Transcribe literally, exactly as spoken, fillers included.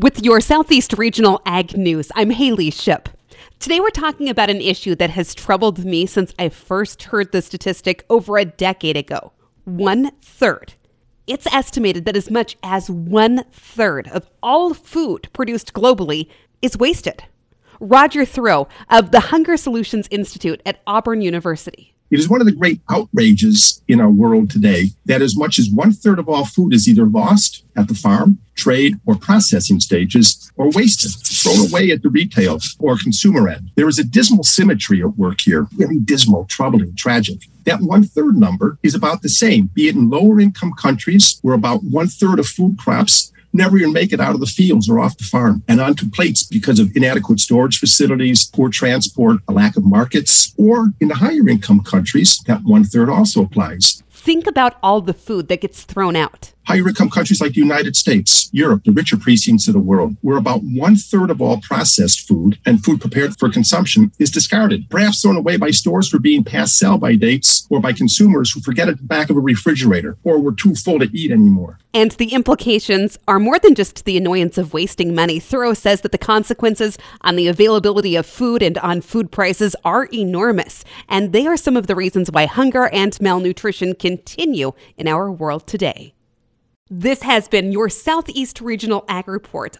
With your Southeast Regional Ag News, I'm Haley Ship. Today we're talking about an issue that has troubled me since I first heard the statistic over a decade ago. One third. It's estimated that as much as one third of all food produced globally is wasted. Roger Thurow of the Hunger Solutions Institute at Auburn University. It is one of the great outrages in our world today that as much as one third of all food is either lost at the farm, trade, or processing stages, or wasted, thrown away at the retail or consumer end. There is a dismal symmetry at work here, really dismal, troubling, tragic. That one third number is about the same, be it in lower income countries where about one third of food crops never even make it out of the fields or off the farm and onto plates because of inadequate storage facilities, poor transport, a lack of markets, or in the higher income countries, that one third also applies. Think about all the food that gets thrown out. Higher income countries like the United States, Europe, the richer precincts of the world, where about one third of all processed food and food prepared for consumption is discarded, perhaps thrown away by stores for being past sell-by dates or by consumers who forget it at the back of a refrigerator or were too full to eat anymore. And the implications are more than just the annoyance of wasting money. Thurow says that the consequences on the availability of food and on food prices are enormous. And they are some of the reasons why hunger and malnutrition continue in our world today. This has been your Southeast Regional Ag Report